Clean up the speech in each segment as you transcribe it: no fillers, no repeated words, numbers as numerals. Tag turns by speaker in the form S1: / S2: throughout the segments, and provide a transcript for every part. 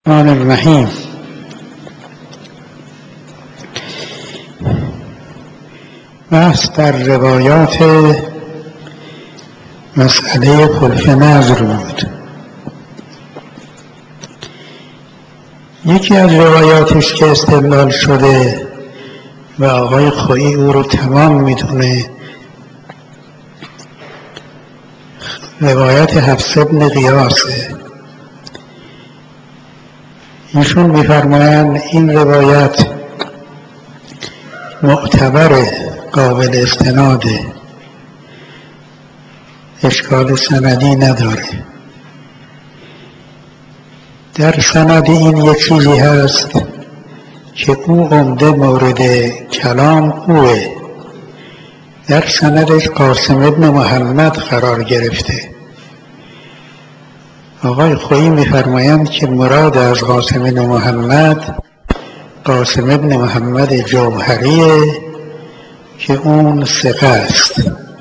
S1: الرحمن الرحیم. بحث در روایات مسئله خلف نذر بود. یکی از روایاتش که استدلال شده و آقای خویی او رو تمام میدونه، روایت حفص بن غیاسه. ایشون می‌فرمایند این روایت معتبر، قابل استناده، اشکال سندی نداره. در سند این یک چیزی هست که او عمده مورد کلام اوه. در سندش قاسم ابن محمد قرار گرفته. آقای خویی می‌فرمایند که مراد از قاسم ابن محمد قاسم ابن محمد جوهریه که اون ثقه است.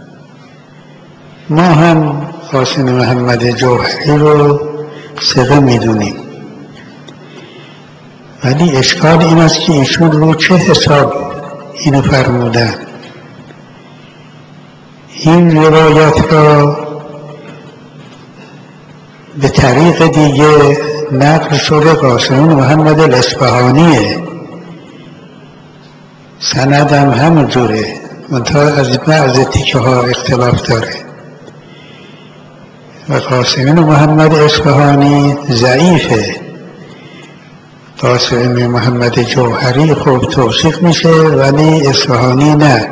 S1: ما هم قاسم محمد جوهری رو ثقه میدونیم، ولی اشکال این است که ایشون رو چه حساب اینو فرمودن. این روایت را به طریق دیگه نقل شده قاسم محمد الاصفهانیه، سند هم همونجوره، منتها از بعض تیکه ها اختلاف داره و قاسم محمد اصفهانی ضعیفه. قاسم محمد جوهری خوب توصیف میشه ولی اصفهانی نه.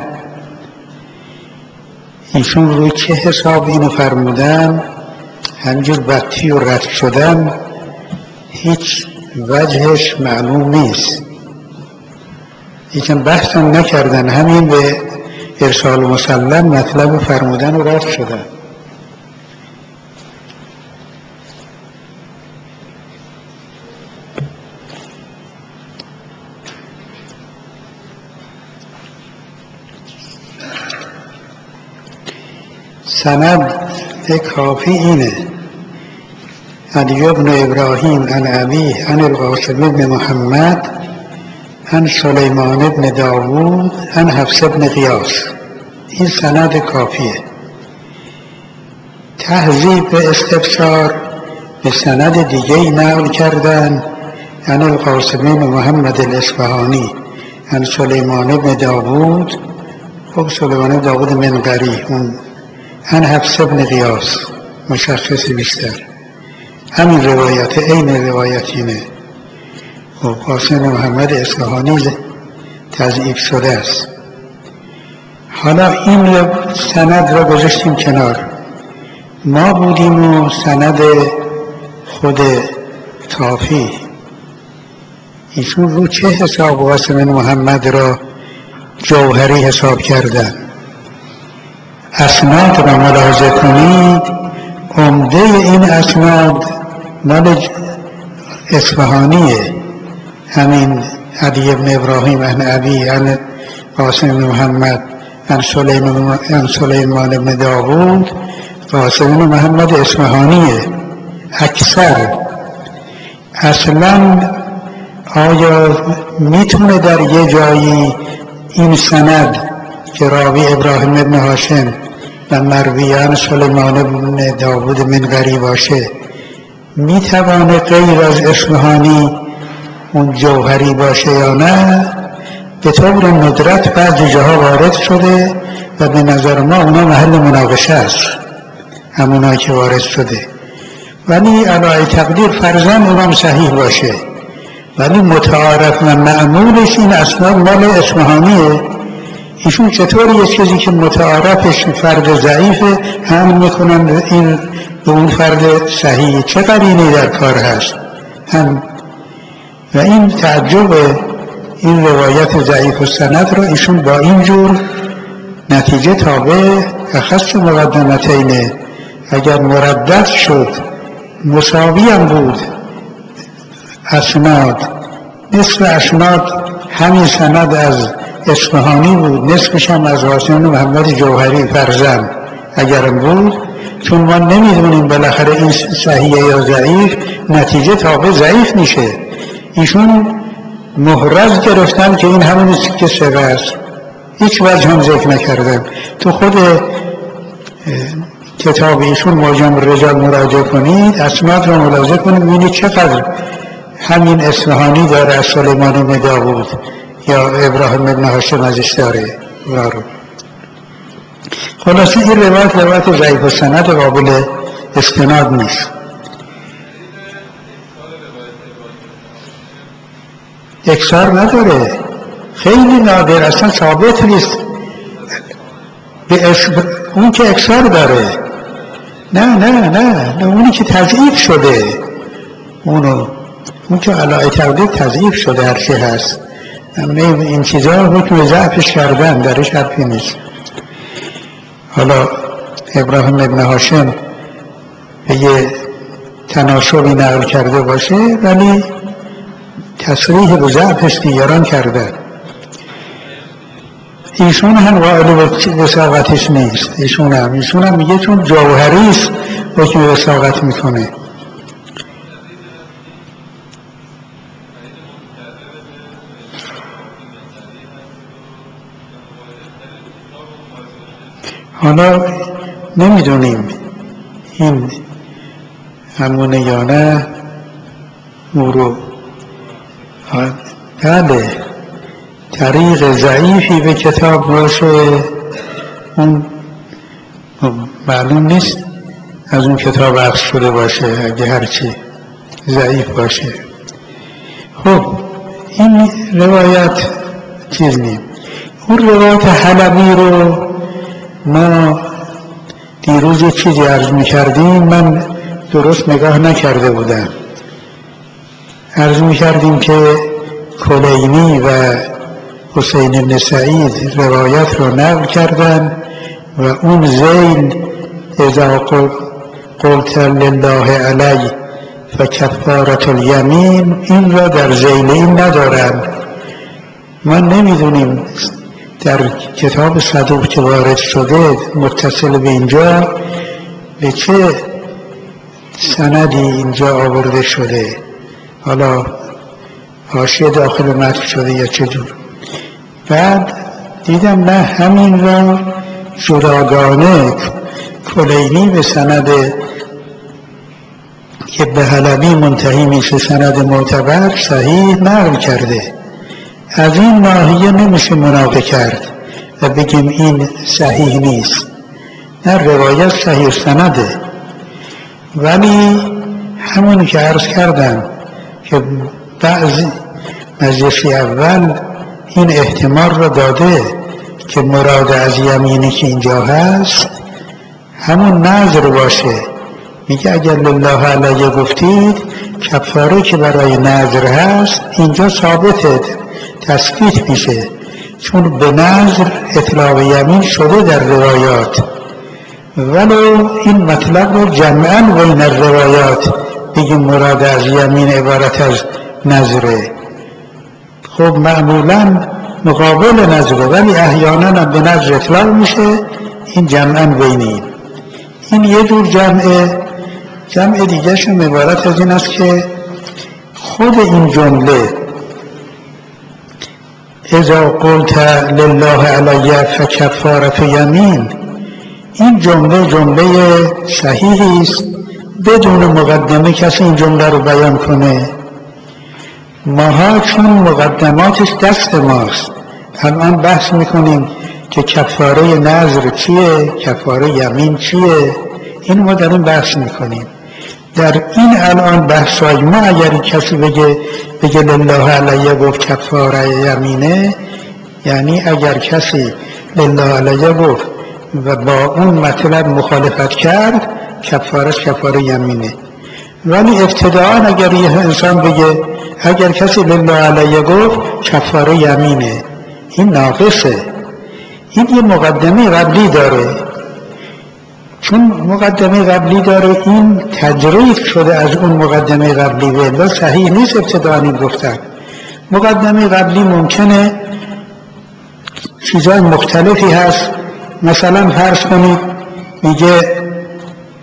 S1: ایشون روی چه حساب اینو فرمودن؟ همجور بطی و رد شدن هیچ وجهش معلوم نیست. هیچم بحث هم نکردن، همین به ارسال مسلم مطلب فرمودن و رد شدن. سند کافی اینه: علی بن ابراهیم عن ابیه عن القاسم بن محمد عن سلیمان بن داوود عن حفص بن غیاس. این سند کافیه. تهذیب به استفسار به سند دیگه نقل کردن: عن القاسم بن محمد الاصفهانی عن سلیمان بن داوود. خب سلیمان بن داوود منقری، اون عن حفص بن غیاس مشخص بیشتر. همین روایت عین روایت اینه. و قاسم محمد اصفهانی تضعیف شده است. حالا این سند را گذاشتیم کنار. ما بودیم و سند خود کافی. ایشون رو چه حساب قاسم محمد را جوهری حساب کردن؟ اسناد را ملاحظه کنید، عمده این اسناد مال اصفهانیه. همین علی بن ابراهیم عن ابی عن قاسم بن محمد عن سلیمان بن داوود، قاسم بن محمد اصفهانیه اکثر. اصلا آیا میتونه در یه جایی این سند که راوی ابراهیم بن هاشم و مرویان سلیمان بن داوود منقری باشه، میتوانه غیر از اصفهانی اون جوهری باشه یا نه؟ به طور ندرت بعضی جاها وارد شده و به نظر ما اونا محل مناقشه است، همونایی که وارد شده. ولی علی تقدیر فرضاً اونم صحیح باشه، ولی متعارف و معمولش این اسناد مال اصفهانیه. ایشون چطور یه چیزی که متعارفش فرد ضعیفه هم میکنن این به اون فرد صحیح؟ چه قرینه‌ای در کار هست؟ هم و این تعجب این روایت ضعیف السند را ایشون با اینجور نتیجه تابع اخص مقدمتینه. اگر مردد شد مساوی هم بود اسناد، نصف اسناد همین سند از اصفهانی بود، نصفش هم از قاسم محمد جوهری فرزند اگرم بود، چون ما نمیدونیم بالاخره این صحیحه یا ضعیف، نتیجه تابع ضعیف میشه. ایشون محرز گرفتن که این همون که ثقه است، هیچ وجه هم ذکر نکردن. تو خود کتاب ایشون معجم الرجال مراجعه کنید، اسناد رو ملاحظه کنید، ببینید چقدر همین اصفهانی داره از سلیمان بن داوود یا ابراهیم بن هاشم ازش داره. خلاصه این روایت ضعیف السند قابل استناد نیست. اکثار نداره، خیلی نادر، اصلا ثابت نیست. اون که اکثار داره، نه اونی که تضعیف شده، اون که علای تقدیر تضعیف شده هر چی هست، این چیزها حکم ضعفش کردن، درش حرفی نیست. حالا ابراهیم ابن هاشم به یه تناسبی نقل کرده باشه ولی تصریح به ضعفش دیگران کردن. ایشون هم قائل وثاقتش نیست. ایشون هم میگه چون جوهری است حکم وثاقت میکنه. حالا نمیدونیم این همونه یا نه، او رو بله طریق ضعیفی به کتاب باشه، اون معلوم نیست از اون کتاب عکس شده باشه اگه هرچی ضعیف باشه. خب این روایت چیز نیم. اون روایت حلبی رو ما دیروز یه چیزی عرض می‌کردیم، من درست نگاه نکرده بودم. عرض می‌کردیم که کلینی و حسین بن سعید روایت رو نقل کردن و اون ذیل اذا قلت لله علی و کفارة الیمین، این را در ذیل این ندارن. ما نمیدونیم در کتاب صدوق که وارد شده متصل به اینجا به چه سندی اینجا آورده شده، حالا حاشیه داخل متن شده یا چجور. بعد دیدم نه، همین را جداگانه کلینی به سند که به حلبی منتهی میشه، سند معتبر صحیح نقل کرده. از این ناحیه نمیشه منافی کرد و بگیم این صحیح نیست. نه، روایت صحیح سنده، ولی همون که عرض کردم که بعضی مجلسی اول این احتمال را داده که مراد از یمینی که اینجا هست همون نظر باشه. میگه اگر لله علیه گفتید، کفاره که برای نظر هست اینجا ثابته، تثبیت میشه، چون به نظر اطلاق یمین شده در روایات، ولو این مطلب رو جمعاً بین الروایات بگیم مراد از یمین عبارت از نظره. خب معمولاً مقابل نظره، ولی احیاناً به نظر اطلاق میشه، این جمعاً بین این یه جور جمع دیگه شون عبارت از این است که خود این جمله اذا قلت لله علی فکفارة یمین، این جمله صحیحی است، بدون مقدمه کسی این جمله رو بیان کنه. ماها چون مقدماتش دست ماست، الان بحث میکنیم که کفاره نظر چیه، کفاره یمین چیه، این ما در این بحث میکنیم. در این الان بحثای ما اگر کسی بگه لله علیه گفت کفاره یمینه، یعنی اگر کسی لله علیه گفت و با اون مطلب مخالفت کرد، کفارش کفاره یمینه. ولی ابتداء اگر یه انسان بگه اگر کسی لله علیه گفت کفاره یمینه، این ناقصه. این یه مقدمه قبلی داره، چون مقدمه قبلی داره این تجریف شده از اون مقدمه قبلی، و صحیح نیست ابتداء این گفتن. مقدمه قبلی ممکنه چیزای مختلفی هست، مثلا فرض کنید میگه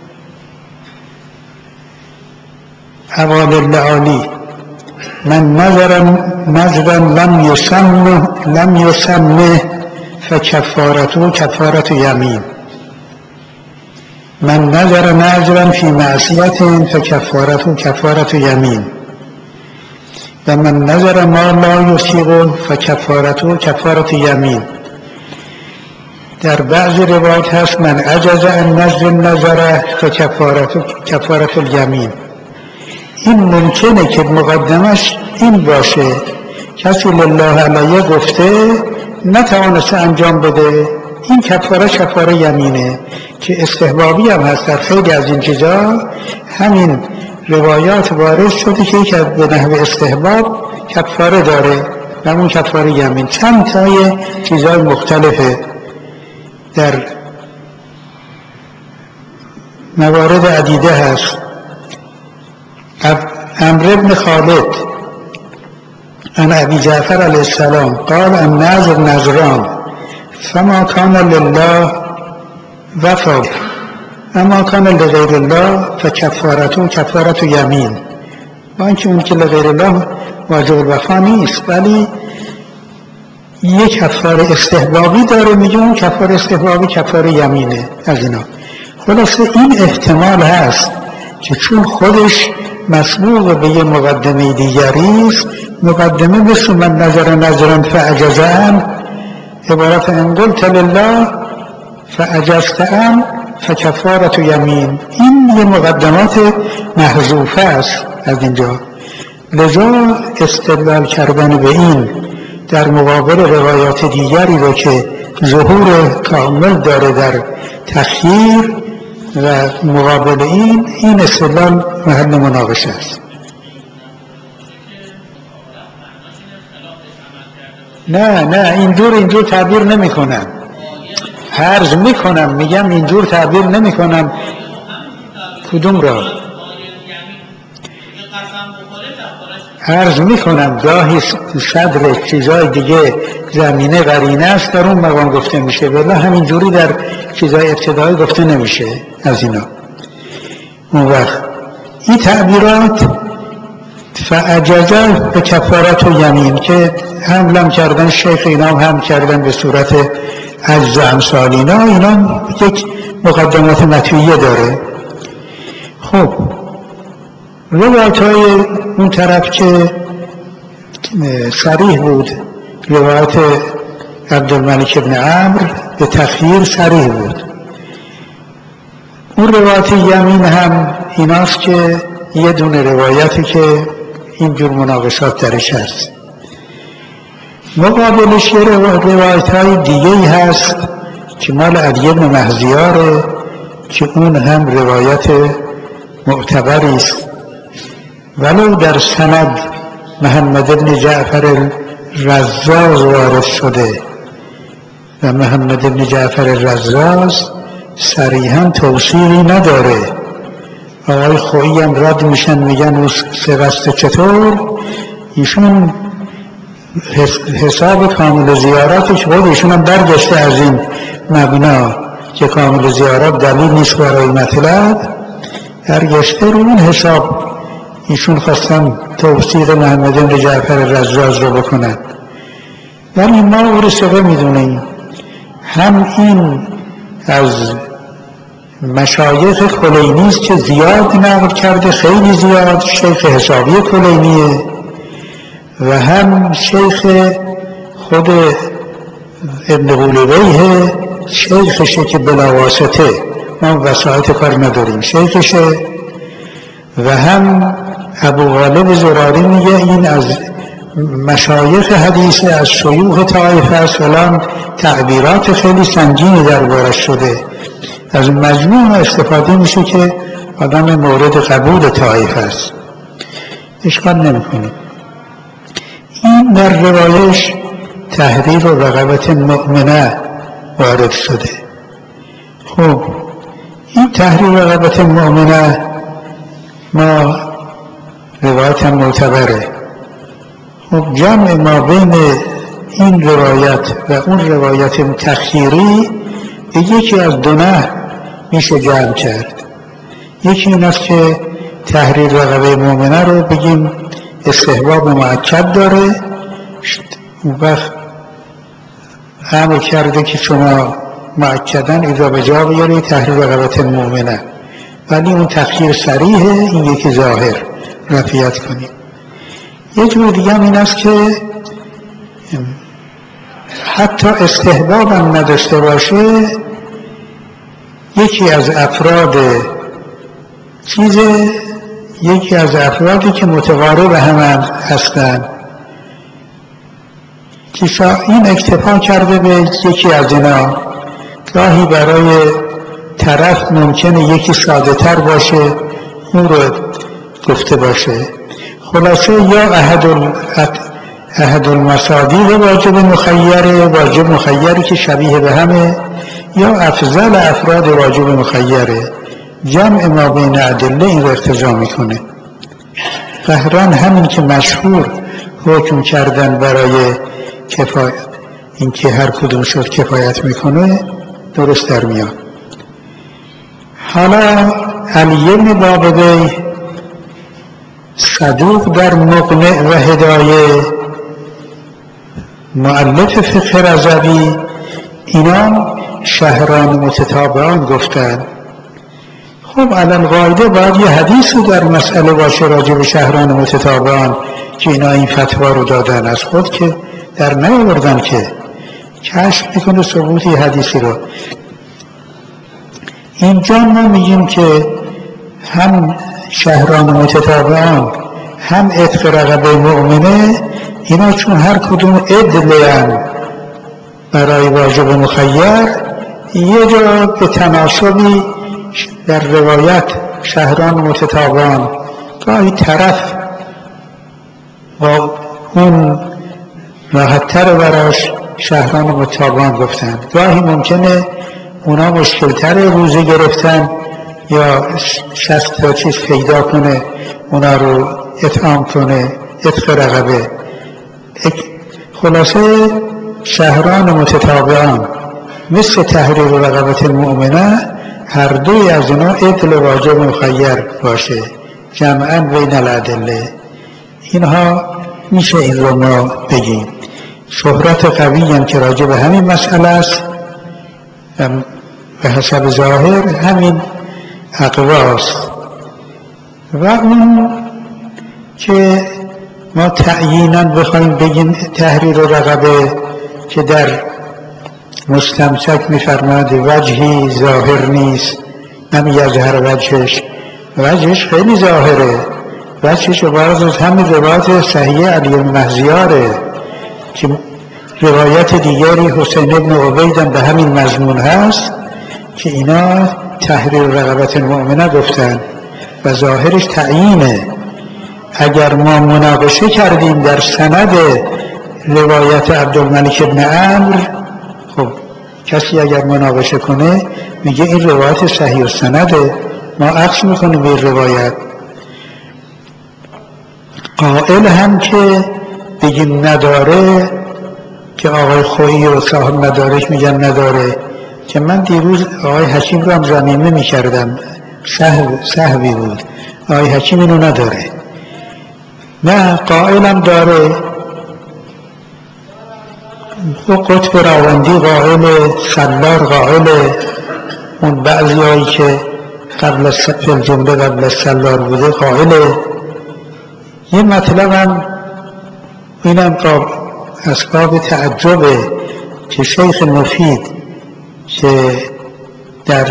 S1: حوال اللعالی من نظرا لم يسمه فکفارته کفارة یمین من نظرا فی معصیت فکفارته کفارة یمین و من نظر ما لا یصیغ فکفارته کفارة یمین. در بعض روایات هست من عجز عن نظر النظر فکفارته کفارة الیمین. این ممکنه که مقدمش این باشه کسی لله علیه گفته نتوانسته انجام بده، این کفاره یمینه که استحبابی هم هست. در خیلی از این چیزا همین روایات وارد شده که یک به نحو استحباب کفاره داره و اون کفاره یمین. چند تای چیزای مختلفه در موارد عدیده هست. عمرو بن خالد عن ابی جعفر علیه السلام قال النذر نذران فما کان لله وفا اما کان لغیر الله فکفارته کفارة یمین. با اینکه اون که لغیر الله واجب الوفا نیست ولی یک کفاره استحبابی داره، میگه اون کفاره استحبابی کفاره یمینه. از اینا خلاصه این احتمال هست که چون خودش مسبوق به یه مقدمه دیگری است، مقدمه مثل من نظرا فعجزن عبارت ان قلت لله فعجزتم فکفارة یمین، این یه مقدمات محذوفه است از اینجا. لذا استدلال کردن به این در مقابل روایات دیگری رو که ظهور کامل داره در تخییر و مقابل این استدلال محل مناقشه است. نه اینجور تعبیر نمی کنم، عرض می کنم، میگم اینجور تعبیر نمی کنم. کدوم را؟ عرض می کنم گاهی صدر چیزای دیگه زمینه قرینه است در اون مقام گفته میشه، ولی همینجوری در چیزای ابتدایی گفته نمیشه از اینا. اون وقت این تعبیرات فعجزه به کفارة یمین که حملم کردن شیخ اینا هم کردن به صورت عجز امثال اینا یک مقدمات مطویه داره. خب روایت های اون طرف که صریح بود، روایت عبدالملک ابن عمرو به تخییر صریح بود. اون روایت یمین هم ایناست که یه دونه روایتی که اینجور مناقشات درش هست. مقابلش یه روایت های دیگه هست که مال علی بن مهزیاره که اون هم روایت معتبری است، ولو در سند محمد بن جعفر الرزاز وارد شده و محمد بن جعفر الرزاز صریحاً توصیلی نداره. آقای خویی هم رد میشن میگن او سقسته چطور؟ ایشون حساب کامل زیاراتش بود، ایشون هم برگشته از این مبنا که کامل زیارات دلیل نیست برای مطلب، برگشته رو اون حساب ایشون خواستن توصیق محمد بن جعفر الرزاز رو بکنن. ولی ما او رو ثقه میدونیم. هم این از مشایخ کلینی است که زیاد نقل کرده، خیلی زیاد، شیخ حسابی کلینیه، و هم شیخ خود ابن قولویه، شیخشه که بلاواسطه ما وسایت کار نداریم، شیخشه. و هم ابو غالب زراری میگه این از مشایخ حدیثه، از شیوخ طایفه است، فلان تعبیرات خیلی سنگینی دربارش شده. از مجموع استفاده میشه که آدم مورد قبول طایفه است، اشکال نمیکنه. این در روایش تحریر و رغبت مؤمنه وارد شده. خب این تحریر و رغبت مؤمنه ما روایت هم معتبره. خب جمع ما بین این روایت و اون روایت تخییری به یکی از دو نحو میشه جمع کرد. یکی این است که تحریر رقبه مؤمنه رو بگیم استحباب مؤکد داره، اون وقت امر کرده که شما مؤکداً اذا به جا بیاری تحریر رقبه مؤمنه، ولی اون تخییر صریحه، این یکی ظاهر رفیت کنیم. یه جور دیگه هم این است که حتی استحباب هم نداشته باشه، یکی از افرادی که متقارب هم هستن که این اکتفا کرده به یکی از اینا، گاهی برای طرف ممکنه یکی ساده تر باشه اون رو گفته باشه. خلاصه یا احد المصادیق واجب مخیره که شبیه به همه، یا افضل افراد واجب مخیره. جمع ما بین ادله این رو اقتضا میکنه. قهران همین که مشهور حکم کردن برای کفایت، این که هر کدوم شد کفایت میکنه، درست در میاد. حالا علی بن بابی صدوق در مقنع و هدایه، مؤلف فقه رضوی، اینا شهران متتابعان گفتن. خب علم قاعده باید یه حدیثی در مسئله باشه راجع به شهران متتابعان که اینا این فتوا رو دادن، از خود که در نیاوردن که کشف میکنه ثبوت یه حدیثی رو. اینجا ما میگیم که هم شهران متتابعان هم عتق رقبه مؤمنه، اینا چون هر کدوم عدلن برای واجب مخیر، یه جا به تناسبی در روایت شهران متتابعان گاهی طرف با اون راحت‌تر براش شهران متتابعان گفتن، گاهی ممکنه اونا مشکلتر روزه گرفتن یا 60 تا چیز پیدا کنه اونا رو اطعام کنه، عتق رقبه. خلاصه شهران متتابعان مثل تحریر رقبه مؤمنه، هر دوی از اینا عدل واجب مخیر باشه، جمعاً بین الادله. اینها میشه این رو ما بگیم. شهرت قوی هم که راجع به همین مسئله است، به حسب ظاهر همین اقواست. و اون که ما تعییناً بخوایم بگیم تحریر رقبه که در مستمسک می‌فرماد وجهی ظاهر نیست، نمی‌یظهر وجهش خیلی ظاهره. وجهش عبارت از همین روایت صحیح علی المهزیاره که روایت دیگری حسین ابن عبید به همین مضمون هست که اینا تحریر رقبه مؤمنه گفتن و ظاهرش تعیینه. اگر ما مناقشه کردیم در سند روایت عبدالملک ابن عمرو، خب کسی اگر مناقشه کنه میگه این روایت صحیح السنده، ما عکس میکنیم به روایت. قائل هم که بگیم نداره، که آقای خویی و صاحب مدارک میگن نداره، که من دیروز آقای حکیم رو هم ضمیمه میکردم، سهوی بود، آقای حکیم اینو نداره. نه، قائلم داره. قطب راوندی قائل، سلار قائل، اون بعضی هایی که قبل جمله قبل از سلار بوده قائله. یه مطلب هم اینم اسباب تعجبه که شیخ مفید که در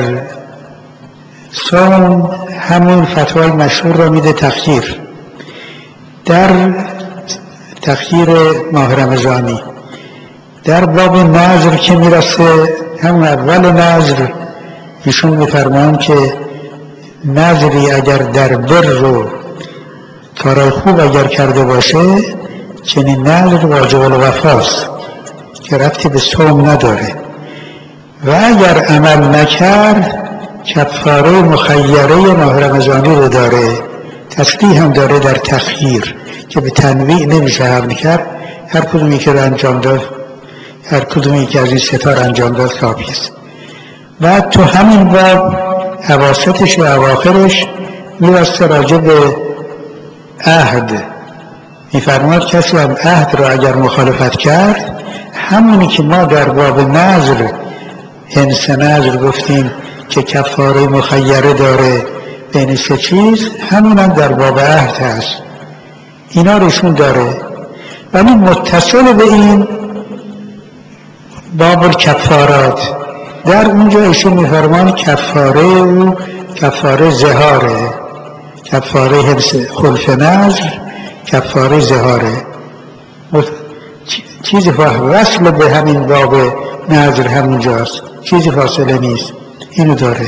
S1: صوم همون فتوای مشهور را میده تخییر، در تخییر ماه رمضانی، در باب نذر که میرسه همون اول نذر ایشون میفرمان که نذری اگر در بر و کارای خوب اگر کرده باشه چنین نذر واجب الوفاست که ربطی به صوم نداره، و اگر عمل نکرد کفاره مخیره ماه رمضانی رو داره. تصریح هم داره در تخییر که به تنویع نمیشه حمل کرد، هر کدومی که رو انجام داد، هر کدومی که از این ستار انجام داد کافی است. بعد تو همین باب اواسطش و اواخرش می‌بسته راجع به عهد، می‌فرماد کسی هم عهد را اگر مخالفت کرد، همونی که ما در باب نذر انس نذر گفتیم که کفاره مخیره داره بین سه چیز، همون هم در باب عهد هست، اینا روشون داره. ولی متصل به این باب الکفارات در اونجا ایشون میفرمان کفاره و کفاره زهاره، کفاره حبس خلف نذر، کفاره زهاره، چیزی وصل به همین باب نذر همونجاست، چیزی فاصله نیست، اینو داره.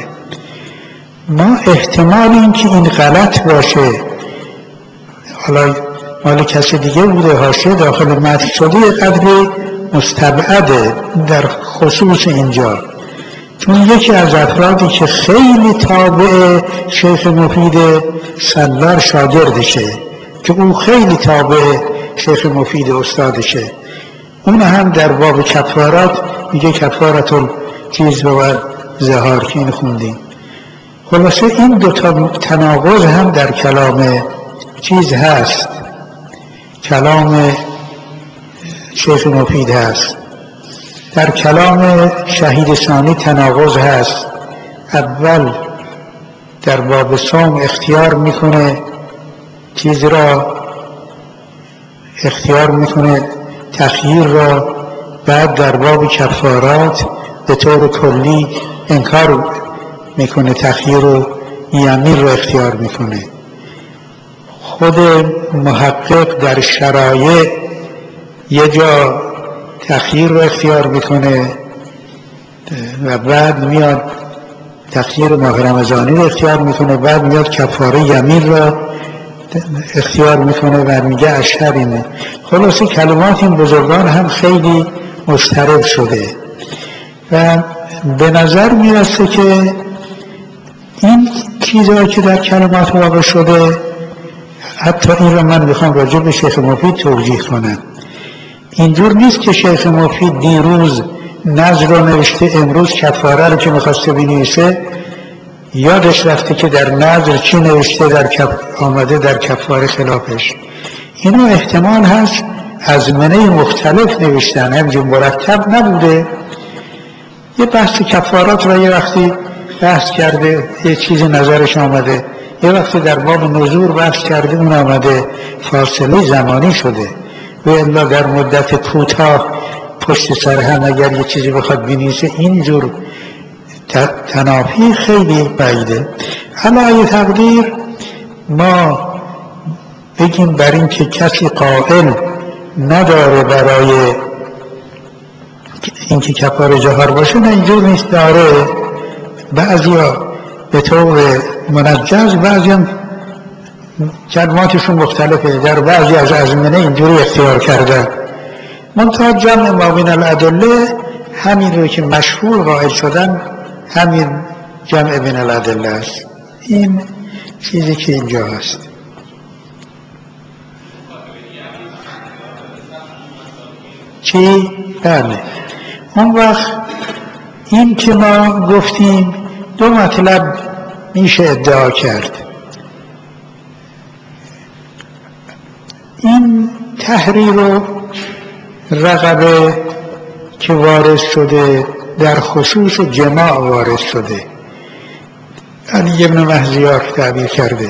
S1: ما احتمال این که این غلط باشه، حالا مال کسی دیگه بوده، حاشیه داخل متن شده، یه قدری مستبعده در خصوص اینجا، چون یکی از افرادی که خیلی تابع شیخ مفید سلار شاگردشه، که اون خیلی تابع شیخ مفید استادشه، اون هم در باب کفارات میگه کفارت چیز و زهار که این خوندیم. خلاصه این دوتا تناقض هم در کلام چیز هست، کلام شیخ مفید هست، در کلام شهید ثانی تناقض هست. اول در باب صوم اختیار میکنه چیز را، اختیار میکنه تخییر را، بعد در باب کفارات به طور کلی انکار میکنه تخییر و یمین را اختیار میکنه. خود محقق در شرایع یه جا تخییر رو اختیار میکنه و بعد میاد تخییر ماه رمضانی رو اختیار میکنه، بعد میاد کفاره یمین را اختیار میکنه و میگه اشهر اینه. خلاصه کلمات این بزرگان هم خیلی مضطرب شده و به نظر میرسه که این چیزهایی که در کلمات واقع شده، حتی این را من میخوام راجع به شیخ مفید توضیح کنم. اینجور نیست که شیخ مفید دیروز نذر رو نوشته، امروز کفاره رو که میخواسته بنویسه یادش رفته که در نذر چی نوشته، آمده در کفاره خلافش. اینو احتمال هست ازمنه مختلف نوشتن، همینجور مرتب نبوده. یه بحث کفارات را یه وقتی بحث کرده، یه چیز نظرش آمده، یه وقتی در باب نذور بحث کرده، اون آمده، فاصله زمانی شده. و الا در مدت کوتاه پشت سر هم اگر یه چیزی بخواد بنویسه، اینجور تنافی خیلی بعیده. علی تقدیر ما بگیم بر این که کسی قائل نداره برای اینکه کفاره زهار باشه، نه اینجور نیست، داره. بعضیا به طور منجز، بعضی هم کلماتشون مختلفه، در بعضی از ازمنه اینجوری اختیار کرده. منتها جمع ما بین الادله همین رو که مشهور قائل شدن، همین جمع بین الادله است. این چیزی که اینجا هست. چی؟ بله. اون وقت این که ما گفتیم دو مطلب میشه ادعا کرد. این تحریر و رقبه که وارد شده در خصوص جماع وارد شده، علی ابن مهزیار تعبیر کرده.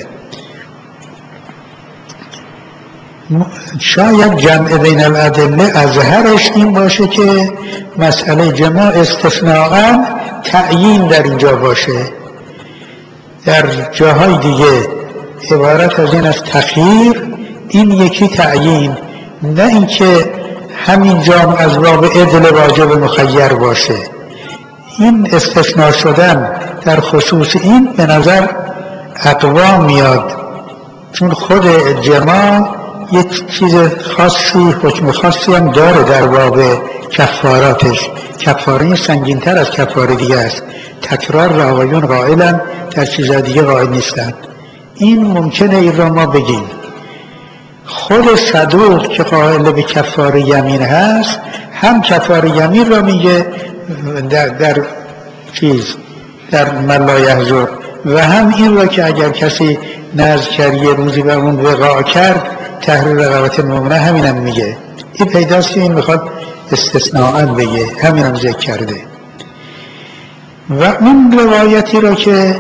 S1: شاید جمع بین الادله اظهرش این باشه که مسئله جماع استثناءً تعیین در اینجا باشه، در جاهای دیگه عبارت از این از تخییر، این یکی تعیین، نه اینکه همین جام از باب عدل واجب مخیر باشه. این استثناء شدن در خصوص این به نظر اقوا میاد، چون خود جماع یک چیز خاصی، حکم خاصی هم داره در باب کفاراتش. کفاره سنگین‌تر از کفاره دیگه است. تکرار را آقایون قائلن، در چیزهای دیگه قائل نیستن. این ممکنه این را ما بگیم. خود صدوق که قائل به کفاره یمین هست، هم کفاره یمین را میگه در چیز، در من لا یحضر، و هم این را که اگر کسی نذر کرد یه روزی به اون وقاع کرد تحریر رقبت مؤمنه، همینم میگه. این پیداست که این میخواد استثناءً بگه، همینم ذکر کرده. و اون روایتی را که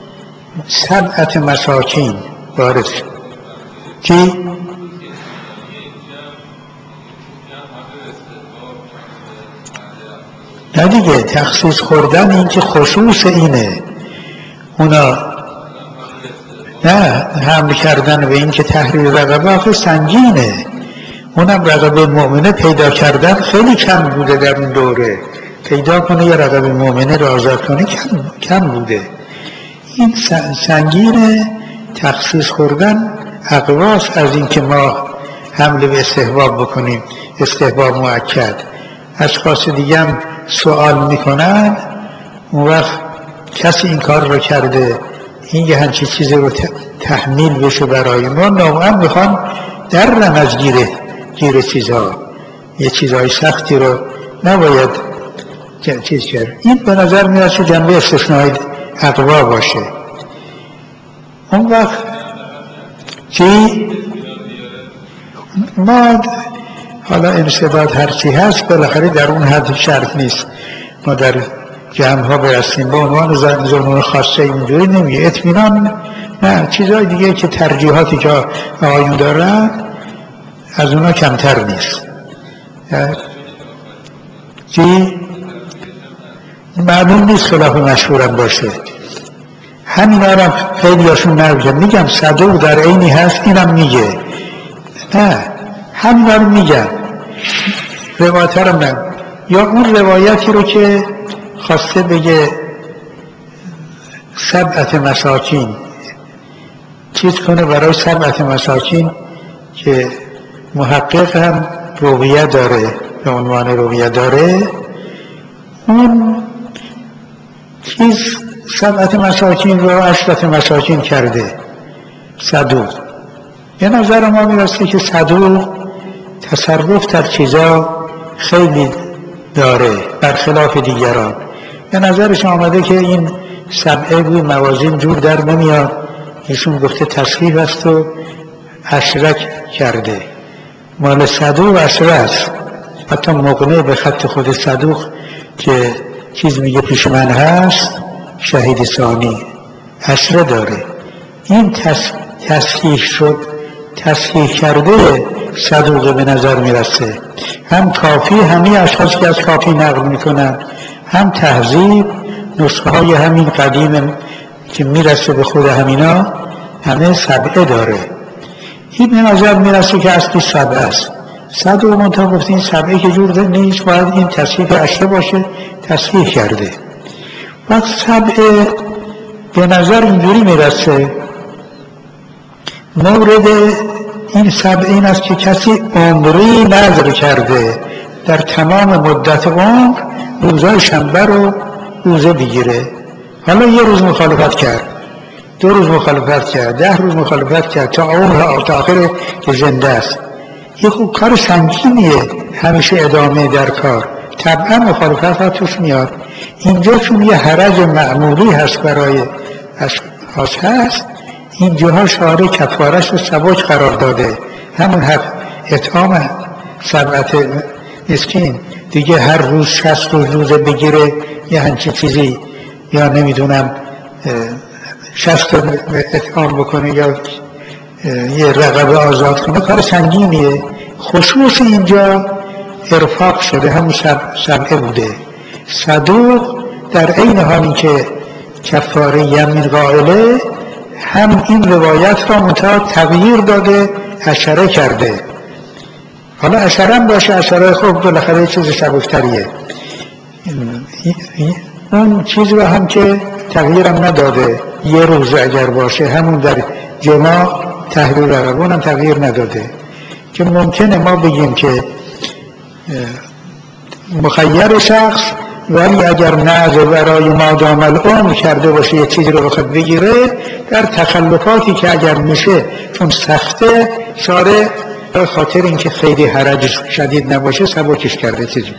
S1: 7 مساکین وارد شد کی؟ نه دیگه، تخصیص خوردن این که خصوص اینه، اونا نه حمل کردن به این که تحریر رقبه آخه سنگینه، اونم رقبه مؤمنه پیدا کردن خیلی کم بوده در اون دوره، پیدا کنه یه رقبه مؤمنه را آزاد کنه کم بوده. این سنگینه، تخصیص خوردن اقواس از این که ما حمله به استحباب بکنیم، استحباب مؤکد. اشخاص دیگه هم سوال میکنن، اون وقت کسی این کار رو کرده، این یه همچی چیزی رو تحمیل بشه برای ما، نوعا میخوان درن از گیر چیزها، یه چیزهای سختی رو نباید چیز کرد. این به نظر میاد جنبه استثنایی اقوا باشه. اون وقت چی؟ ما حالا انضباط هرچی هست بالاخره در اون حد شرط نیست ما در جمع ها برسیم با عنوان زنون خاصه اینجوری نمیگه، اطمینان نه، چیزهای دیگه که ترجیحاتی که آقایون دارن از اونا کمتر نیست. چی؟ معلوم نیست خلاف مشهورم باشه، همین آرم خیلی هاشون نمیگم، میگم صدوق در عینی هست، اینم میگه نه، همین آرم میگم روایترم نه، یا اون روایتی رو که خواسته بگه 7 مساکین چیز کنه برای 7 مساکین که محقق هم رویه داره، به عنوان رویه داره، اون چیز 7 مساکین رو 10 مساکین کرده صدوق. به نظر ما میرسه که صدوق تصرف در چیزا خیلی داره برخلاف دیگران. به نظرش آمده که این 7 موازین جور در نمیاد، ایشون گفته تصحیح است و اشرک کرده. مال صدوق اشره است، حتی مقنع به خط خود صدوق که چیز میگه پیش من هست، شهید ثانی اشره داره. این تصحیح شد، تصحیح کرده صدوق به نظر میرسه، هم کافی، همه اشخاص که از کافی نقل میکنن، هم تهذیب، نسخه های همین قدیم که میرسه به خود همینا همه 7 داره. این به نظر میرسه که اصلی 7 است. صدوق منطقه گفته این 7 که جور نیست، باید این تصحیح اشره باشه، تصحیح کرده. وقت 7 به نظر اینجوری میرسه، مورد این 7 این است که کسی عمری نذر کرده در تمام مدت عمر روزای شنبه رو روزه بگیره. حالا یه روز مخالفت کرد، 2 روز مخالفت کرد، 10 روز مخالفت کرد، تا عمر تا آخر که زنده است. یه خوب کار سنگینیه همیشه ادامه در کار، طبعا مخالفت ها توش میاد. اینجا چون یه حرج معمولی هست برای اشخاص هست، اینجاها شعار کفارش رو سبک قرار داده، همون اطعام 7 مسکین دیگه، هر روز 60 روزه بگیره یه همچین چیزی، یا نمیدونم 60 اطعام بکنه یا یه رقبه آزاد کنه، کار سنگینیه. خصوص اینجا ارفاق شده، همون 7 بوده. صدوق در عین حالی که کفاره یمین قائله، هم این روایت را منتها تغییر داده، اشاره کرده. حالا اشاره هم باشه، اشاره خوب بالاخره چیز سبکتریه. اون چیز رو هم که تغییرم نداده، یه روز اگر باشه همون در جماع تحریر رقبه هم تغییر نداده، که ممکنه ما بگیم که مخیر شخص، ولی اگر نذر برای مادام العمر کرده باشه یه چیزی رو بخواد بگیره، در تخلفاتی که اگر میشه چون سخته شاره به خاطر اینکه خیلی حرجش شدید نباشه سبکش کرده چیزی.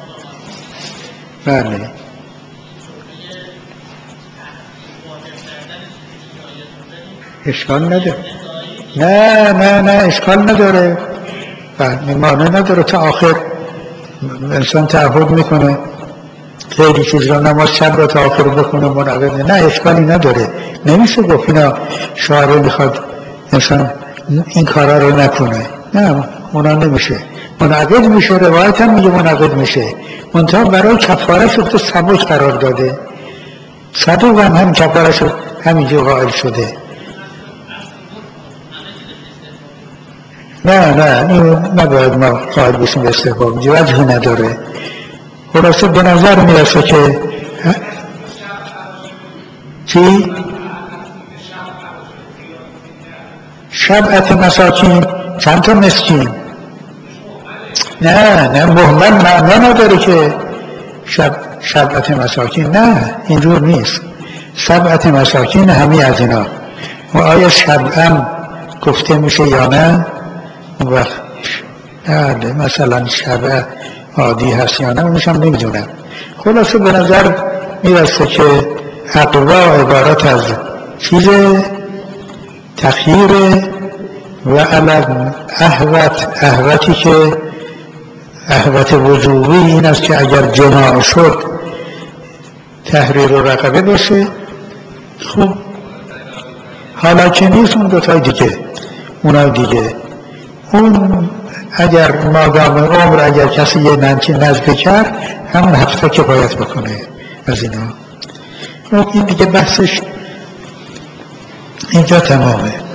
S1: بله اشکال نداره. نه اشکال نداره، مانع نداره. تا آخر انسان تعهد میکنه خیلی چیز را، نماز شب را تا آخر بکنه منعقد، نه اشکالی نداره. نمیشه گفت اینا شعره میخواد انسان این کارا رو نکنه، نه اونا نمیشه. منعقد میشه، روایت هم میگه منعقد میشه، منتها برای کفاره شده ثبوت قرار داده، صدوق هم همین کفاره شد همینجا قائل شده. نه این نباید ما قائل بشیم به استحباب، وجهی نداره. خلاصه به نظر میرسه که چی؟ شبعت مساکین، چند تا مسکین؟ نه مهمل معنا نداره که شبعت مساکین، نه اینجور نیست. سبعت مساکین همین از اینا. و آیا شبعم گفته میشه یا نه؟ اون وقت مثلا شبع عادی هست یا نه اونشم نمیدونم. خلاصه به نظر میرسه که اقوا عبارت از چیز تخییر و علم احوتی که احوت وجوبی این است که اگر جماع شد تحریر و رقبه باشه. خب حالا که نیست اون دوتای دیگه، اونای دیگه، اون اگر مادام عمر اگر کسی یه ننچه نزد کرد همون هفته کفایت بکنه از اینا. این دیگه بحثش اینجا تمامه.